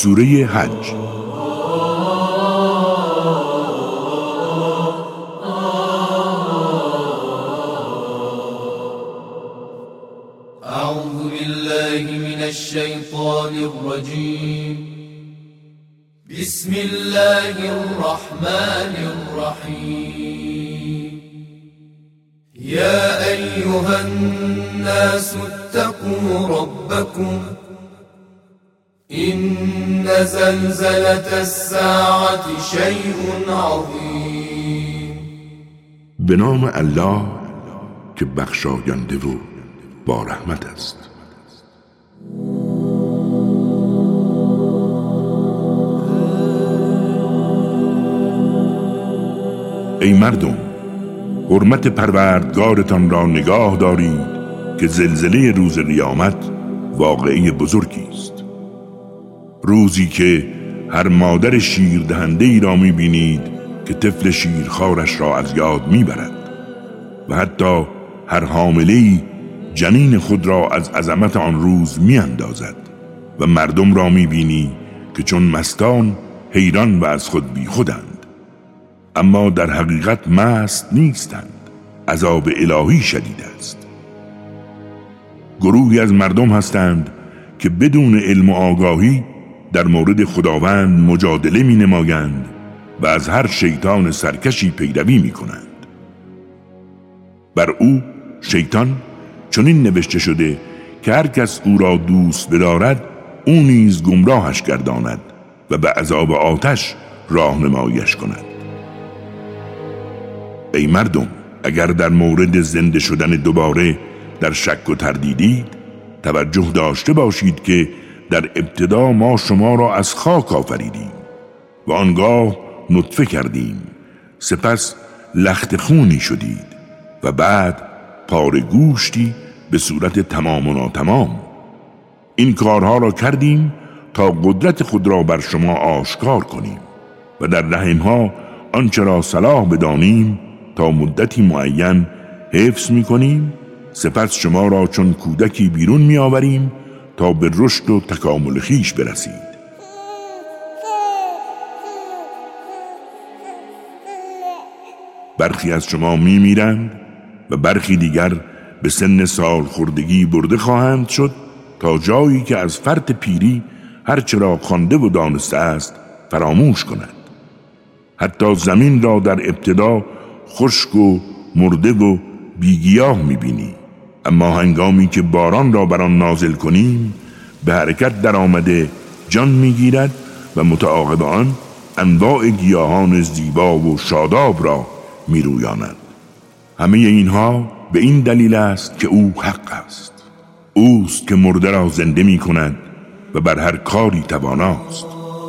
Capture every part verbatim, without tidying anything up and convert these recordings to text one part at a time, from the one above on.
سوره حج. اعوذ بالله من الشیطان الرجیم. بسم الله الرحمن الرحیم. يا أيها الناس اتقوا ربكم إن زلزلة الساعة شيء عظيم. به نام الله که بخشاینده و با رحمت است. ای مردم، حرمت پروردگارتان را نگاه دارید که زلزله روز قیامت واقعه بزرگی است. روزی که هر مادر شیر دهنده ای را می بینید که طفل شیرخوارش را از یاد می برد و حتی هر حامله‌ای جنین خود را از عظمت آن روز می اندازد و مردم را می بینی که چون مستان حیران و از خود بی خودند، اما در حقیقت مست نیستند. عذاب الهی شدید است. گروهی از مردم هستند که بدون علم و آگاهی در مورد خداوند مجادله می نمایند و از هر شیطان سرکشی پیروی می کنند. بر او شیطان چنین نوشته شده که هر کس او را دوست بدارد او نیز گمراهش گرداند و به عذاب آتش راهنماییش کند. ای مردم، اگر در مورد زنده شدن دوباره در شک و تردیدید، توجه داشته باشید که در ابتدا ما شما را از خاک آفریدیم و آنگاه نطفه کردیم، سپس لخت خونی شدید و بعد پاره گوشتی به صورت تمام و ناتمام. این کارها را کردیم تا قدرت خود را بر شما آشکار کنیم و در رحمها آنچه را صلاح بدانیم تا مدتی معین حفظ می کنیم. سپس شما را چون کودکی بیرون می آوریم تا به رشد و تکامل خویش برسید. برخی از شما می میرند و برخی دیگر به سن سال خردگی برده خواهند شد تا جایی که از فرط پیری هر چرا خوانده و دانسته است فراموش کند. حتی زمین را در ابتدا خشک و مرده و بیگیاه میبینی، اما هنگامی که باران را بر آن نازل کنیم به حرکت در آمده جان میگیرد و متعاقب آن انواع گیاهان زیبا و شاداب را میرویاند. همه اینها به این دلیل است که او حق است. اوست که مرده را زنده می کند و بر هر کاری تواناست.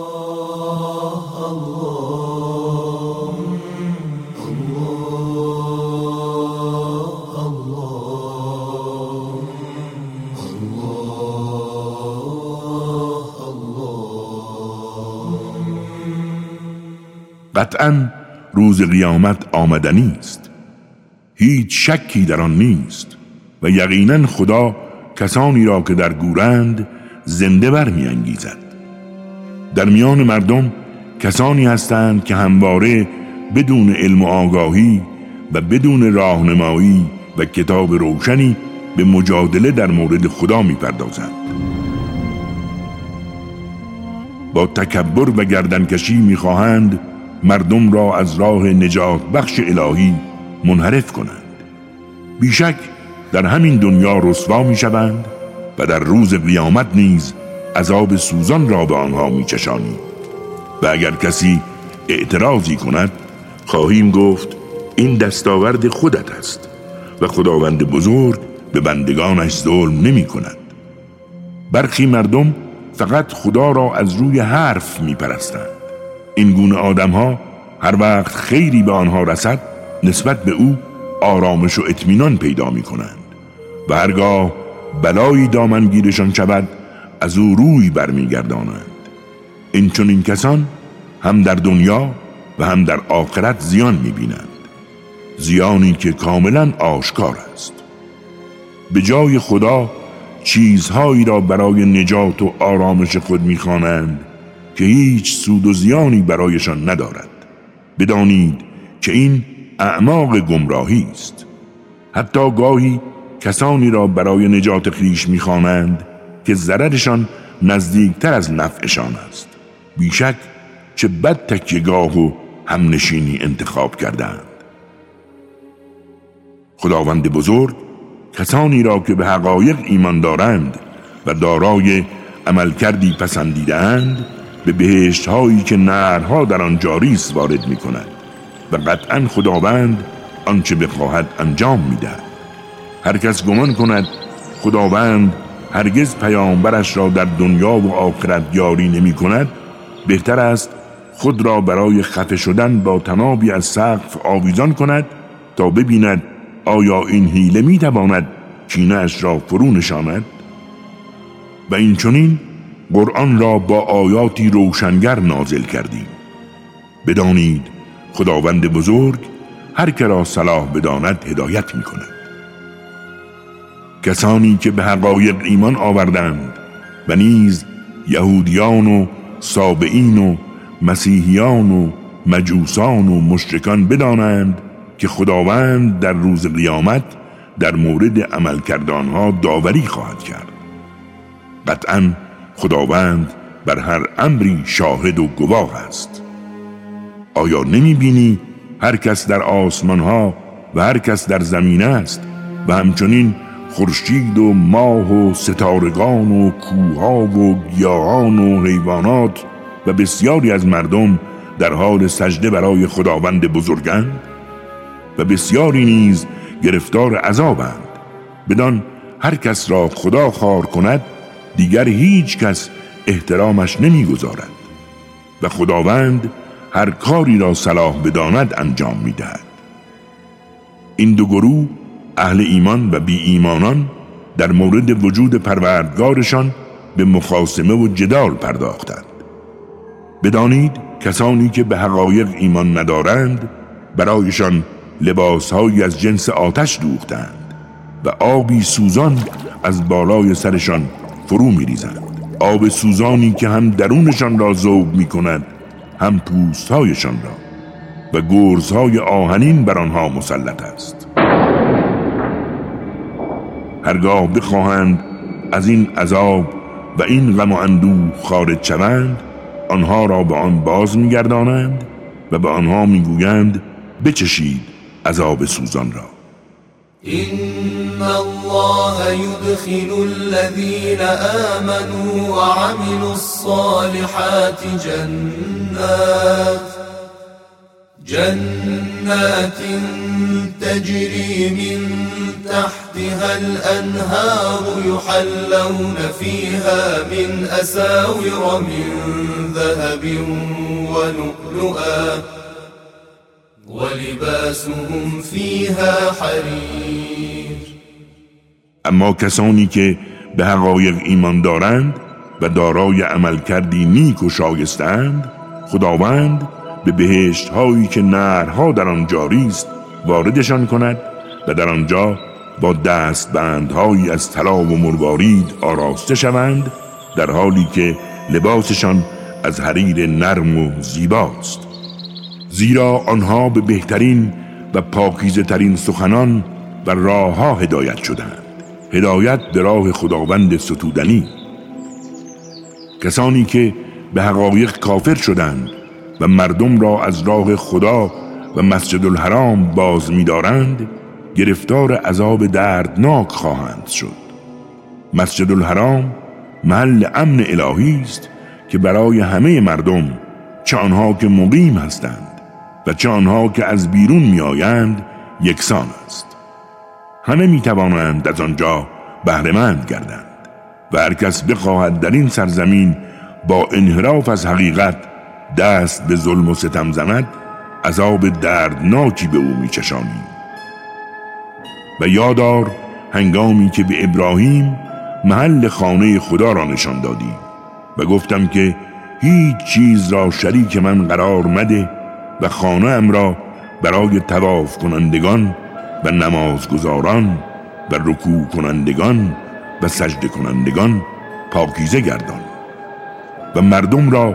قطعاً روز قیامت آمدنی است، هیچ شکی در آن نیست و یقیناً خدا کسانی را که در گورند زنده برمی انگیزد. در میان مردم کسانی هستند که همواره بدون علم و آگاهی و بدون راهنمایی و کتاب روشنی به مجادله در مورد خدا می پردازند. با تکبر و گردنکشی می خواهند مردم را از راه نجات بخش الهی منحرف کنند. بیشک در همین دنیا رسوا می شوند و در روز قیامت نیز عذاب سوزان را به آنها می چشانی. و اگر کسی اعتراضی کند خواهیم گفت این دستاورد خودت است و خداوند بزرگ به بندگانش ظلم نمی کند. برخی مردم فقط خدا را از روی حرف می پرستند. این گونه آدم ها هر وقت خیری به آنها رسد نسبت به او آرامش و اطمینان پیدا می کنند و هرگاه بلایی دامنگیرشان شود از او روی برمی گردانند. این چون این کسان هم در دنیا و هم در آخرت زیان می بینند، زیانی که کاملا آشکار است. به جای خدا چیزهایی را برای نجات و آرامش خود می خوانند که هیچ سود و زیانی برایشان ندارد. بدانید که این اعماق گمراهی است. حتی گاهی کسانی را برای نجات خویش می‌خوانند که ضررشان نزدیکتر از نفعشان است. بیشک چه بد تکیه‌گاه و همنشینی انتخاب کردند. خداوند بزرگ کسانی را که به حقایق ایمان دارند و دارای عملکردی پسندیده‌اند به بهشت‌هایی که نهرها در آن جاری است وارد می‌کند و قطعاً خداوند آنچه بخواهد انجام می‌دهد. هر کس گمان کند خداوند هرگز پیامبرش را در دنیا و آخرت یاری نمی‌کند، بهتر است خود را برای خفه شدن با طنابی از سقف آویزان کند تا ببیند آیا این حیله می‌تواند کینه‌اش را فرو نشاند. و این چنین قرآن را با آیاتی روشنگر نازل کردیم. بدانید خداوند بزرگ هر که را صلاح بداند هدایت می‌کند. کسانی که به حقایق ایمان آوردند و نیز یهودیان و سابئین و مسیحیان و مجوسان و مشرکان بدانند که خداوند در روز قیامت در مورد عمل کردانها داوری خواهد کرد. قطعاً خداوند بر هر امری شاهد و گواه است. آیا نمی بینی هر کس در آسمانها و هر کس در زمین است و همچنین خورشید و ماه و ستارگان و کوها و گیاهان و حیوانات و بسیاری از مردم در حال سجده برای خداوند بزرگند و بسیاری نیز گرفتار عذابند. بدان هر کس را خدا خوار کند دیگر هیچ کس احترامش نمیگذارد و خداوند هر کاری را صلاح بداند انجام میدهد. این دو گروه اهل ایمان و بی ایمانان در مورد وجود پروردگارشان به مخاصمه و جدال پرداختند. بدانید کسانی که به حقایق ایمان ندارند برایشان لباسهایی از جنس آتش دوختند و آبی سوزان از بالای سرشان فرو می‌ریزند. آب سوزانی که هم درونشان را ذوب می‌کند هم پوستهایشان را و گرزهای آهنین بر آنها مسلط است. هرگاه بخواهند از این عذاب و این غم و اندوه خارج شوند آنها را به آن باز می‌گردانند و به آنها می‌گویند بچشید عذاب سوزان را. إن الله يدخل الذين آمنوا وعملوا الصالحات جنات جنات تجري من تحتها الأنهار يحلون فيها من أساور من ذهب ولؤلؤا ولباسهم فيها حرير. اما کسانی که به حقایق ایمان دارند و دارای عمل کردی نیک و شایستند خداوند به بهشت هایی که نهرها در آن جاری است واردشان کند و در آنجا با دستبندهایی از طلا و مروارید آراسته شوند در حالی که لباسشان از حریر نرم و زیباست. زیرا آنها به بهترین و پاکیزه ترین سخنان و راه ها هدایت شدند. هدایت به راه خداوند ستودنی. کسانی که به حقایق کافر شدند و مردم را از راه خدا و مسجد الحرام باز می دارند گرفتار عذاب دردناک خواهند شد. مسجد الحرام محل امن الهی است که برای همه مردم چه آنها که مقیم هستند و چه آنها که از بیرون می آیند یکسان است. همه می توانند از آنجا بهره‌مند گردند و هر کس بخواهد در این سرزمین با انحراف از حقیقت دست به ظلم و ستم زند عذاب دردناکی به او می چشانیم. و یادار هنگامی که به ابراهیم محل خانه خدا را نشان دادیم و گفتم که هیچ چیز را شریک من قرار مده و خانه ام را برای طواف کنندگان و نمازگزاران و رکوع کنندگان و سجده کنندگان پاکیزه گردان و مردم را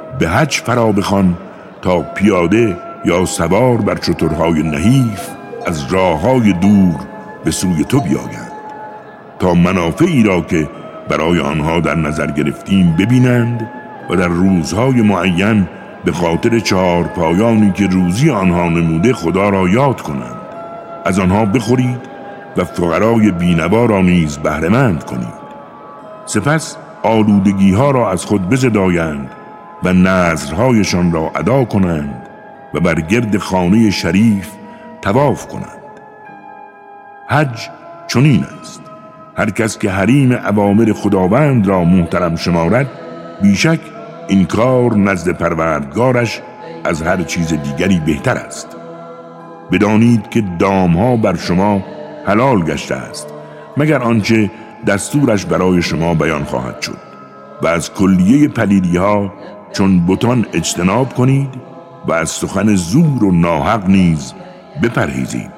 به حج فرا بخوان تا پیاده یا سوار بر شترهای نحیف از راههای دور به سوی تو بیایند تا منافعی را که برای آنها در نظر گرفتیم ببینند و در روزهای معین به خاطر چهار پایانی که روزی آنها نموده خدا را یاد کنند. از آنها بخورید و فقرای بینوا را نیز بهره‌مند کنید. سپس آلودگی ها را از خود بزدایند و نذرهایشان را ادا کنند و بر گرد خانه شریف طواف کنند. حج چنین است. هر کس که حریم اوامر خداوند را محترم شمارد، بیشک این کار نزد پروردگارش از هر چیز دیگری بهتر است. بدانید که دامها بر شما حلال گشته است مگر آنچه دستورش برای شما بیان خواهد شد و از کلیه پلیدی ها چون بتان اجتناب کنید و از سخن زور و ناحق نیز بپرهیزید.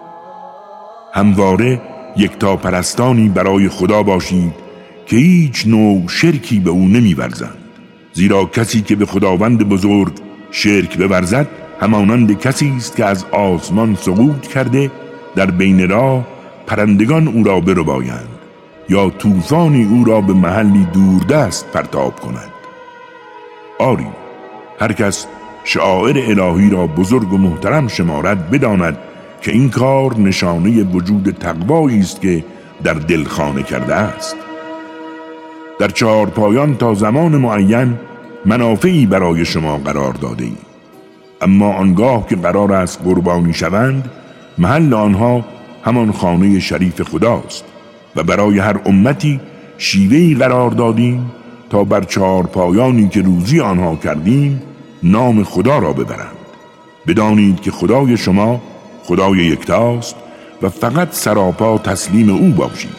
همواره یکتا پرستانی برای خدا باشید که هیچ نوع شرکی به او نمی ورزند، زیرا کسی که به خداوند بزرگ شرک بورزد همانند کسی است که از آسمان سقوط کرده در بین راه پرندگان او را بربایند یا طوفانی او را به محلی دوردست پرتاب کند. آری، هر کس شعائر الهی را بزرگ و محترم شمارد بداند که این کار نشانه وجود تقوایی است که در دل خانه کرده است. در چهار پایان تا زمان معین منافعی برای شما قرار داده ایم، اما آنگاه که قرار است قربانی شوند محل آنها همان خانه شریف خداست و برای هر امتی شیوهی قرار دادیم تا بر چهار پایانی که روزی آنها کردیم نام خدا را ببرند. بدانید که خدای شما خدای یکتاست و فقط سراپا تسلیم او باشید.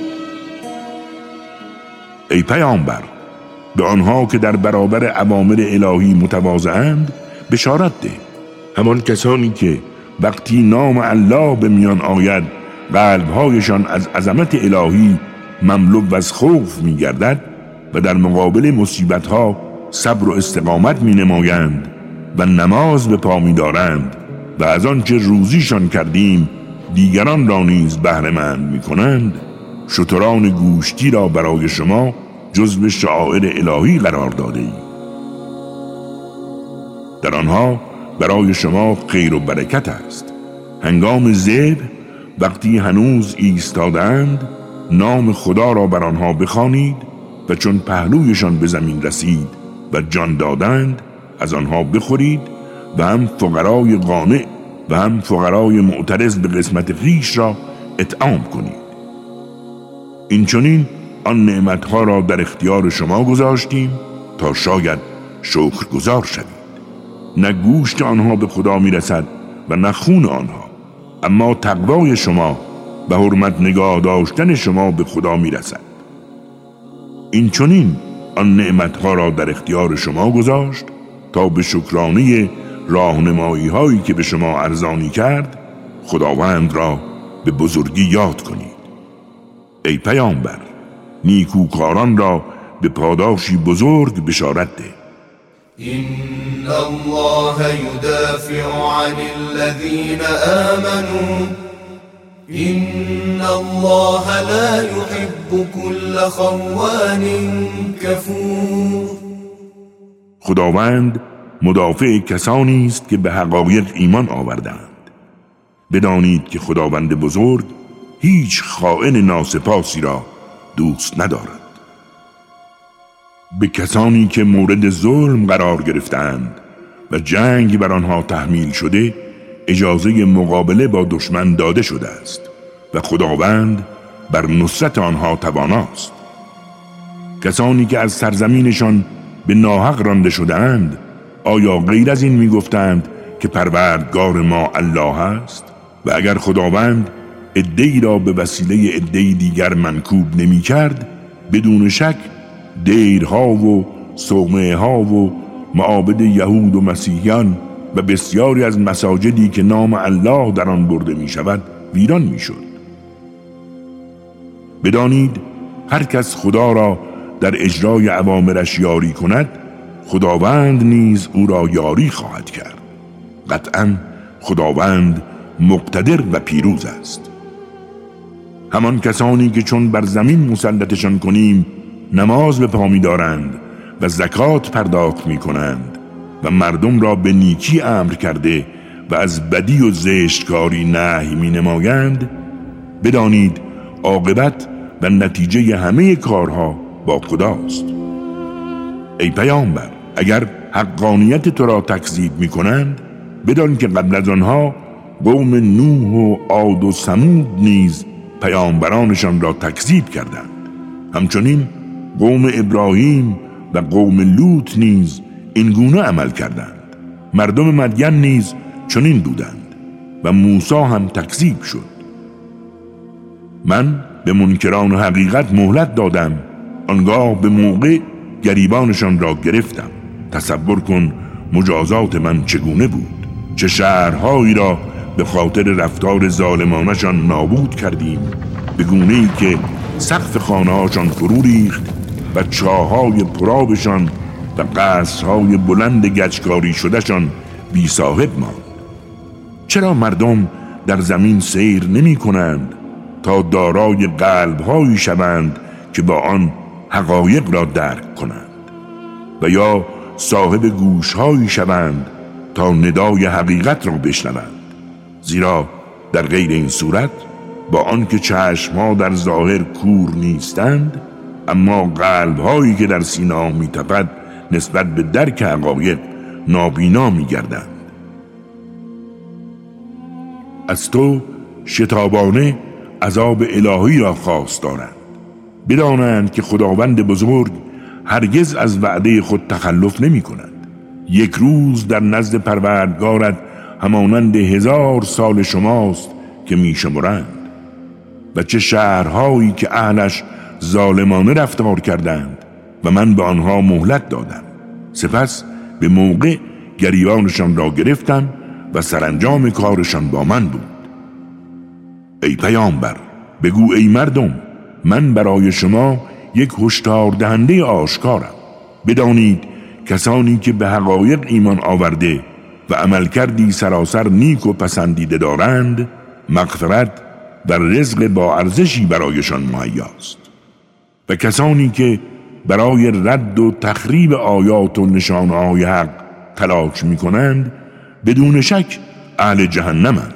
ای پیامبر، به آنها که در برابر اوامر الهی متواضعند بشارت ده. همان کسانی که وقتی نام الله به میان آید قلبهایشان از عظمت الهی مملو از خوف می گردد و در مقابل مصیبتها صبر و استقامت می نمایند و نماز به پا می دارند و از آنچه روزیشان کردیم دیگران را نیز بهره‌مند می کنند، شتران گوشتی را برای شما جزو شعائر الهی قرار داده ایم. در آنها برای شما خیر و برکت است. هنگام ذبح وقتی هنوز ایستادند نام خدا را بر آنها بخوانید و چون پهلویشان به زمین رسید و جان دادند از آنها بخورید و هم فقرای قانع و هم فقرای معترض به قسمت خویش را اطعام کنید. این چنین آن نعمتها را در اختیار شما گذاشتیم تا شاید شکرگزار شوید. نه گوشت آنها به خدا میرسد و نه خون آنها، اما تقوای شما و حرمت نگاه داشتن شما به خدا میرسد. این چنین آن نعمتها را در اختیار شما گذاشت تا به شکرانه راهنمایی هایی که به شما ارزانی کرد خداوند را به بزرگی یاد کنید. ای پیامبر، نیکوکاران را به پاداشی بزرگ بشارت ده. إن الله يدافع عن الذين آمنوا إن الله لا يحب كل خوان كفور. خداوند مدافع کسانی است که به حقایق ایمان آوردند. بدانید که خداوند بزرگ هیچ خائن ناسپاسی را دوست ندارد. به کسانی که مورد ظلم قرار گرفتند و جنگ بر آنها تحمیل شده اجازه مقابله با دشمن داده شده است و خداوند بر نصرت آنها تواناست. کسانی که از سرزمینشان به ناحق رانده شده‌اند آیا غیر از این میگفتند که پروردگار ما الله است؟ و اگر خداوند عده‌ای را به وسیله عده‌ای دیگر منکوب نمی کرد، بدون شک دیرها و صومعه ها و معابد یهود و مسیحیان و بسیاری از مساجدی که نام الله در آن برده می شود ویران می شد. بدانید هر کس خدا را در اجرای اوامرش یاری کند خداوند نیز او را یاری خواهد کرد. قطعاً خداوند مقتدر و پیروز است. همان کسانی که چون بر زمین مسلطشان کنیم نماز به پا می دارند و زکات پرداخت می کنند و مردم را به نیکی امر کرده و از بدی و زشتکاری نهی می نمایند، بدانید عاقبت و نتیجه همه کارها با خداست. ای پیامبر، اگر حقانیت تو را تکذیب می کنند، بدان که قبل از آنها قوم نوح و عاد و ثمود نیز پیامبرانشان را تکذیب کردند. همچنین قوم ابراهیم و قوم لوط نیز این گونه عمل کردند. مردم مدین نیز چنین بودند و موسی هم تکذیب شد. من به منکران حقیقت مهلت دادم، آنگاه به موقع گریبانشان را گرفتم. تصور کن مجازات من چگونه بود. چه شهرهایی را به خاطر رفتار ظالمانشان نابود کردیم، به گونه‌ای که سقف خانه‌هاشان فرو ریخت و چاه‌های پرآبشان و قصرهای بلند گچکاری شدهشان بی صاحب ماند. چرا مردم در زمین سیر نمی کنند تا دارای قلب‌هایی شوند که با آن حقایق را درک کنند، و یا صاحب گوش‌هایی شوند تا ندای حقیقت را بشنوند؟ زیرا در غیر این صورت با آنکه چشم‌ها در ظاهر کور نیستند، اما قلب‌هایی که در سینه‌ها می‌تپد نسبت به درک حقایق نابینا می‌گردند. از تو شتابانه عذاب الهی را خواست دارند. بدانند که خداوند بزرگ هرگز از وعده خود تخلف نمی کند. یک روز در نزد پروردگارت همانند هزار سال شماست که می شمرند. و چه شهرهایی که اهلش ظالمانه رفتار کردند و من به آنها مهلت دادم. سپس به موقع گریبانشان را گرفتم و سرانجام کارشان با من بود. ای پیامبر، بگو ای مردم، من برای شما یک هشدار دهنده آشکارم. بدانید کسانی که به حقایق ایمان آورده و عمل کردی سراسر نیک و پسندیده دارند، مغفرت و رزق با ارزشی برایشان مهیاست. و کسانی که برای رد و تخریب آیات و نشانه‌های حق تلاش می‌کنند، بدون شک اهل جهنمند.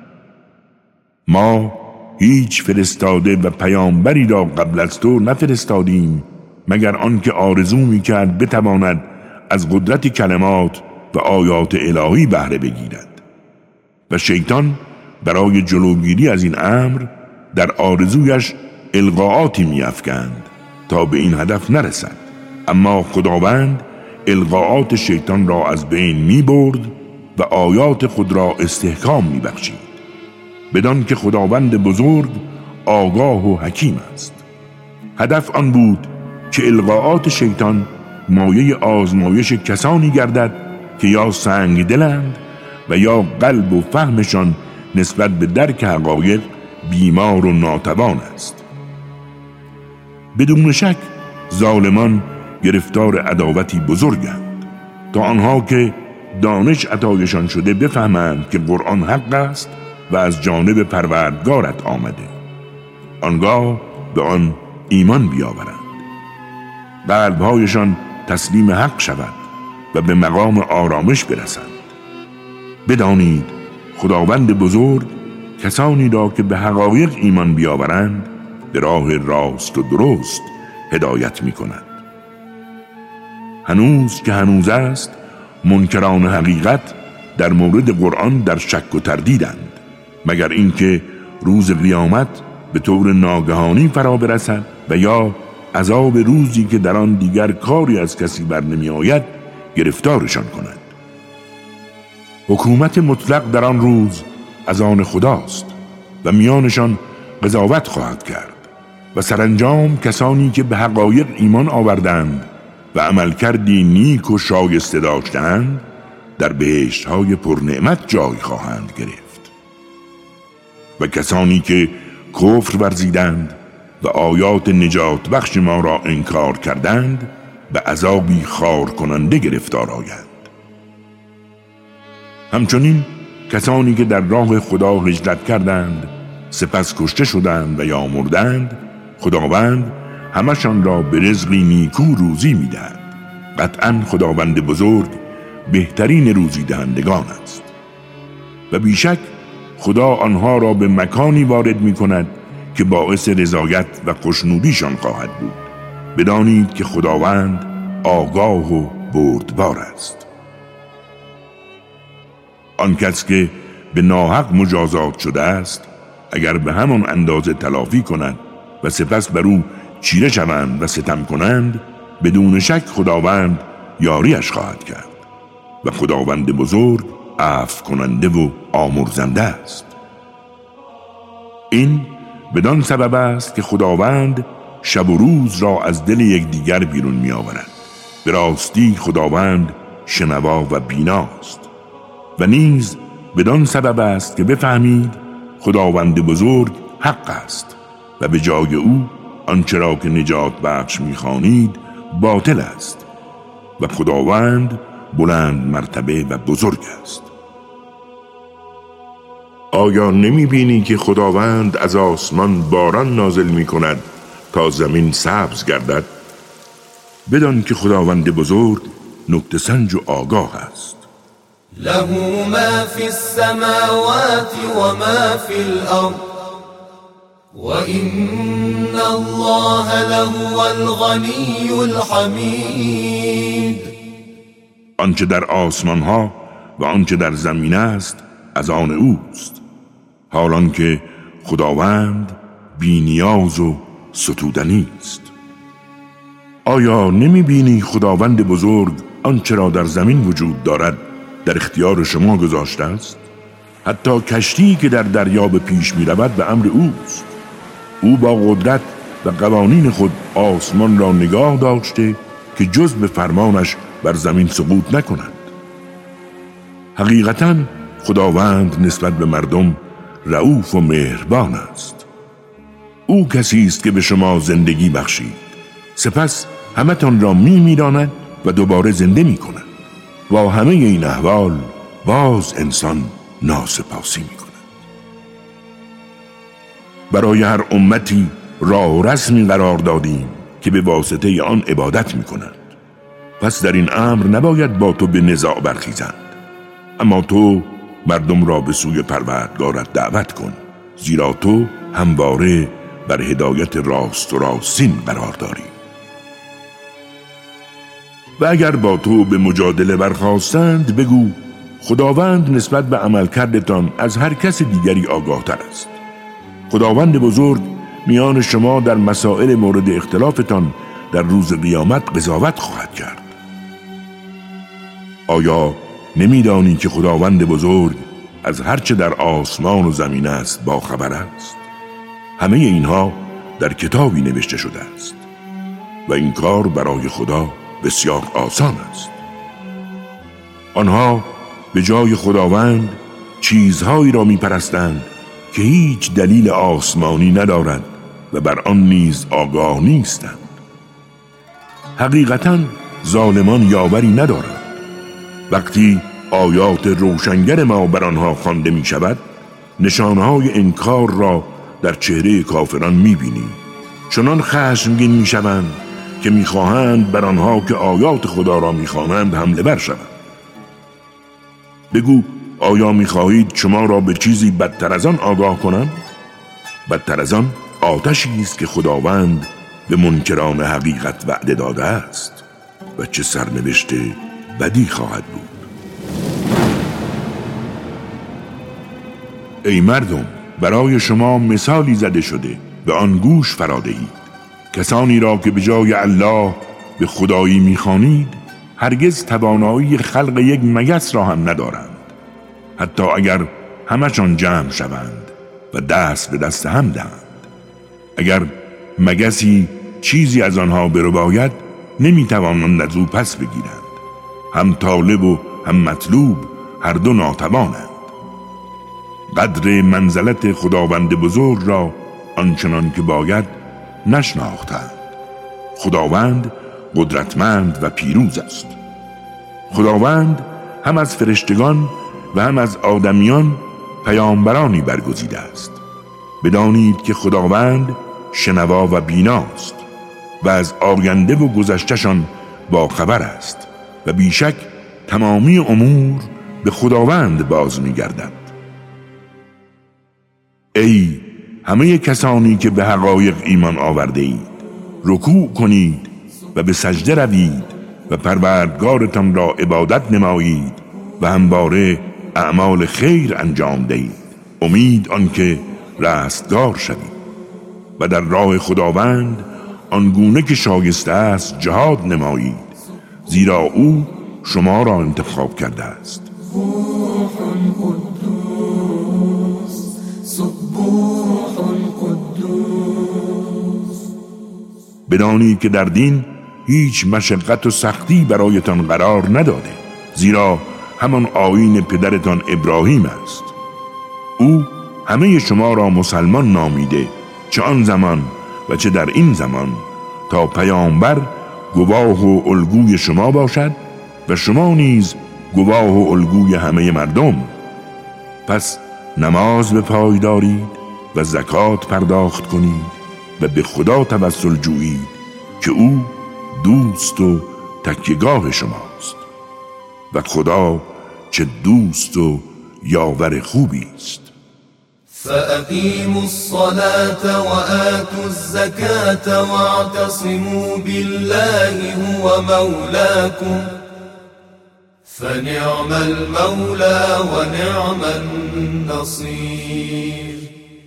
ما هیچ فرستاده و پیامبری را قبل از تو نفرستادیم مگر آنکه آرزو می‌کرد بتواند از قدرت کلمات و آیات الهی بهره بگیرد. و شیطان برای جلوگیری از این امر در آرزویش القاعاتی می‌افکند تا به این هدف نرسد. اما خداوند القاعات شیطان را از بین می‌برد و آیات خود را استحکام می‌بخشید، بدان که خداوند بزرگ آگاه و حکیم است. هدف آن بود که القاعات شیطان مایه آزمایش کسانی گردد که یا سنگ دلند و یا قلب و فهمشان نسبت به درک حقایق بیمار و ناتوان است. بدون شک ظالمان گرفتار عداوتی بزرگند، تا آنها که دانش عطایشان شده بفهمند که قرآن حق است و از جانب پروردگارت آمده، آنگاه به آن ایمان بیاورند، قلبهایشان تسلیم حق شود و به مقام آرامش برسند. بدانید خداوند بزرگ کسانی را که به حقایق ایمان بیاورند به راه راست و درست هدایت می کند. هنوز که هنوز است منکران حقیقت در مورد قرآن در شک و تردیدند، مگر اینکه روز قیامت به طور ناگهانی فرا برسد و یا عذاب روزی که در آن دیگر کاری از کسی بر نمی آید گرفتارشان کند. حکومت مطلق در آن روز از آن خداست و میانشان قضاوت خواهد کرد و سرانجام کسانی که به حقایق ایمان آوردند و عمل کردی نیک و شایسته داشتند در بهشت‌های پرنعمت جای خواهند گرفت. و کسانی که کفر ورزیدند و آیات نجات بخش ما را انکار کردند به عذابی خار کننده گرفتار آیند. همچنین کسانی که در راه خدا هجرت کردند سپس کشته شدند و یا مردند، خداوند همشان را به رزقی نیکو روزی می‌دهد. قطعاً خداوند بزرگ بهترین روزی دهندگان است و بیشک خدا آنها را به مکانی وارد می‌کند که باعث رضایت و خوشنودیشان خواهد بود. بدانید که خداوند آگاه و بردبار است. آن کس که به ناحق مجازات شده است اگر به همان اندازه تلافی کند و سپس بر او چیره شوند و ستم کنند، بدون شک خداوند یاریش خواهد کرد و خداوند بزرگ عفو کننده و آمرزنده است. این بدان سبب است که خداوند شب و روز را از دل یکدیگر بیرون می آورد. به راستی خداوند شنوا و بیناست. و نیز بدان سبب است که بفهمید خداوند بزرگ حق است و به جای او آنچه را که نجات بخش می‌خوانید باطل است و خداوند بلند مرتبه و بزرگ است. آیا نمی بینی که خداوند از آسمان باران نازل می کند تا زمین سبز گردد؟ بدان که خداوند بزرگ نکته سنج و آگاه است. له ما فی السماوات و ما فی الارض و این الله لهو الغنی الحمید. آنچه در آسمان ها و آنچه در زمین است از آن اوست، حالان که خداوند بی نیاز و ستودنی است. آیا نمی بینی خداوند بزرگ آنچه را در زمین وجود دارد در اختیار شما گذاشته است؟ حتی کشتی که در دریا به پیش می رود به امر اوست. او با قدرت و قوانین خود آسمان را نگاه داشته که جز به فرمانش بر زمین سقوط نکنند. حقیقتاً خداوند نسبت به مردم رئوف و مهربان است. او کسی است که به شما زندگی بخشید، سپس همتان را می میراند و دوباره زنده می کند. با همه این احوال باز انسان ناسپاسی می کند. برای هر امتی راه و رسمی قرار دادیم که به واسطه آن عبادت می کنند. پس در این امر نباید با تو به نزاع برخیزند، اما تو مردم را به سوی پروردگارت دعوت کن، زیرا تو همواره بر هدایت راست و راستین قرار داری. و اگر با تو به مجادله برخاستند بگو خداوند نسبت به عملکردتان از هر کس دیگری آگاه تر است. خداوند بزرگ میان شما در مسائل مورد اختلافتان در روز قیامت قضاوت خواهد کرد. آیا نمیدانی که خداوند بزرگ از هر چه در آسمان و زمین است با خبر است؟ همه اینها در کتابی نوشته شده است و این کار برای خدا بسیار آسان است. آنها به جای خداوند چیزهایی را میپرستند که هیچ دلیل آسمانی ندارد و بر آن نیز آگاه نیستند. حقیقتاً ظالمان یاوری ندارند. وقتی آیات روشنگر ما بر آنها خوانده می شود، نشانهای انکار را در چهره کافران می بینی. چنان خشمگین می شوند که می خواهند بر آنها که آیات خدا را می خوانند حمله بر شوند. بگو آیا می خواهید شما را به چیزی بدتر از آن آگاه کنند؟ بدتر از آن آتشی است که خداوند به منکران حقیقت وعده داده است و چه سرنوشت بدی خواهد بود. ای مردم، برای شما مثالی زده شده، به آن گوش فرا دهید. کسانی را که به جای الله به خدایی می‌خوانید هرگز توانایی خلق یک مگس را هم ندارند. حتی اگر همشان جمع شوند و دست به دست هم دهند. اگر مگسی چیزی از آنها برباید نمی‌توانند از او پس بگیرند. هم طالب و هم مطلوب هر دو ناتوانند. قدر منزلت خداوند بزرگ را آنچنان که باید نشناختند. خداوند قدرتمند و پیروز است. خداوند هم از فرشتگان و هم از آدمیان پیامبرانی برگزیده است. بدانید که خداوند شنوا و بیناست و از آینده و گذشته‌شان با خبر است و بیشک تمامی امور به خداوند باز می‌گردد. ای همه کسانی که به حقایق ایمان آورده اید، رکوع کنید و به سجده روید و پروردگارتان را عبادت نمایید و همواره اعمال خیر انجام دهید، امید آنکه رستگار شوید و در راه خداوند آنگونه که شایسته است جهاد نمایید، زیرا او شما را انتخاب کرده است. روح قدوس سبوح قدوس. بدانید که در دین هیچ مشقت و سختی برایتان قرار نداده، زیرا همان آیین پدرتان ابراهیم است. او همه شما را مسلمان نامیده، چه آن زمان و چه در این زمان، تا پیامبر گواه و الگوی شما باشد و شما نیز گواه و الگوی همه مردم. پس نماز به پای دارید و زکات پرداخت کنید و به خدا توسل جویید که او دوست و تکیهگاه شماست و خدا چه دوست و یاور خوبی است. فأقیموا الصلاة وآتوا الزکاة واعتصموا بالله هو مولاكم فنعم المولى ونعم النصير.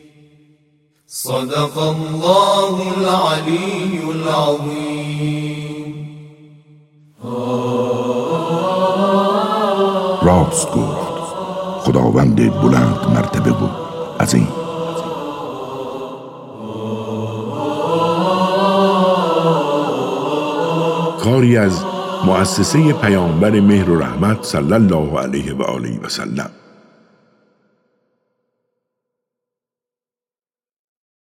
صدق الله العلي العظيم. راست گفت خداوند بلند مرتبه بود عظیم. کاری از مؤسسه پیامبر مهر و رحمت صلی الله علیه و آله و سلم.